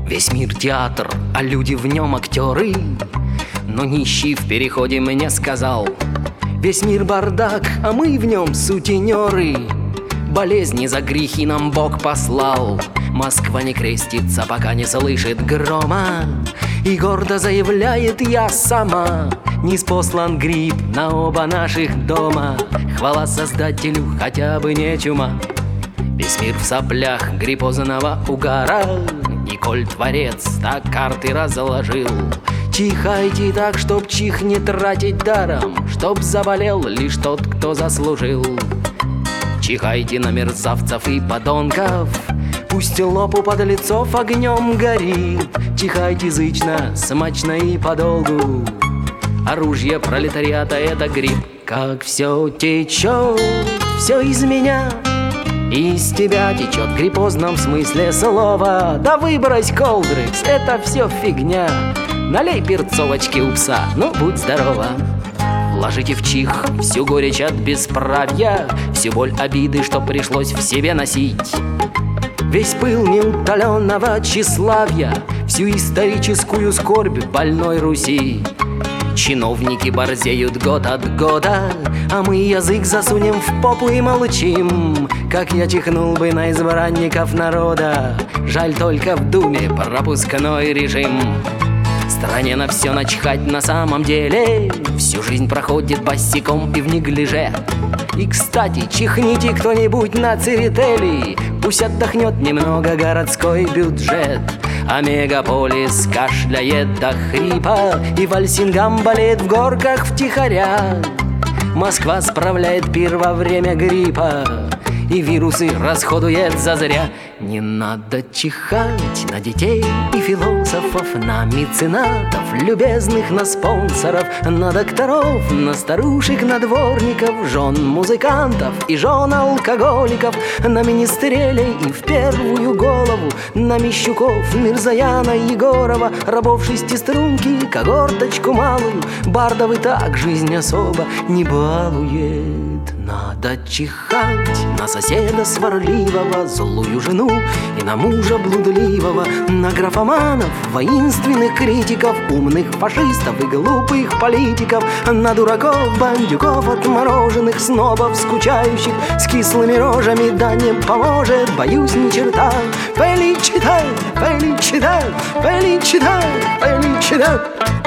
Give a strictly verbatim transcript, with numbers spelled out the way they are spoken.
Весь мир театр, а люди в нем актеры. Но нищий в переходе мне сказал: весь мир бардак, а мы в нем сутенеры. Болезни за грехи нам Бог послал. Москва не крестится, пока не слышит грома. И гордо заявляет: я сама ниспослан гриб на оба наших дома. Хвала Создателю, хотя бы не чума. Весь мир в соплях гриппозного угара. И коль Творец так карты разложил, чихайте так, чтоб чих не тратить даром, чтоб заболел лишь тот, кто заслужил. Чихайте на мерзавцев и подонков, пусть лоб у подлецов огнем горит. Чихайте зычно, смачно и подолгу. Оружие пролетариата — это гриб. Как все течет, все из меня, из тебя течет в гриппозном смысле слова. Да выбрось колдрекс, это все фигня. Налей перцовочки у пса, ну будь здорова. Вложите в чих всю горечь от бесправья, всю боль обиды, что пришлось в себе носить, весь пыл неутоленного тщеславья, всю историческую скорбь больной Руси. Чиновники борзеют год от года, а мы язык засунем в попу и молчим. Как я чихнул бы на избранников народа, жаль только в Думе пропускной режим. Стране на все начхать на самом деле, всю жизнь проходит босиком и в неглиже. И, кстати, чихните кто-нибудь на Церетели, пусть отдохнет немного городской бюджет. А мегаполис кашляет до хрипа, и Вальсингам болеет в горках втихаря. Москва справляет пир во время гриппа, и вирусы расходует зазря. Не надо чихать на детей и философов, на меценатов, любезных, на спонсоров, на докторов, на старушек, на дворников, жен музыкантов и жен алкоголиков, на министрелей и в первую голову на Мещуков, Мирзаяна, Егорова, рабов шестиструнки, когорточку малую. Бардов и так жизнь особо не балует. Надо чихать на соседа сварливого, злую жену и на мужа блудливого, на графоманов, воинственных критиков, умных фашистов и глупых политиков, на дураков, бандюков, отмороженных снобов, скучающих с кислыми рожами. Да не поможет, боюсь, ни черта. Феличита, феличита, феличита, феличита.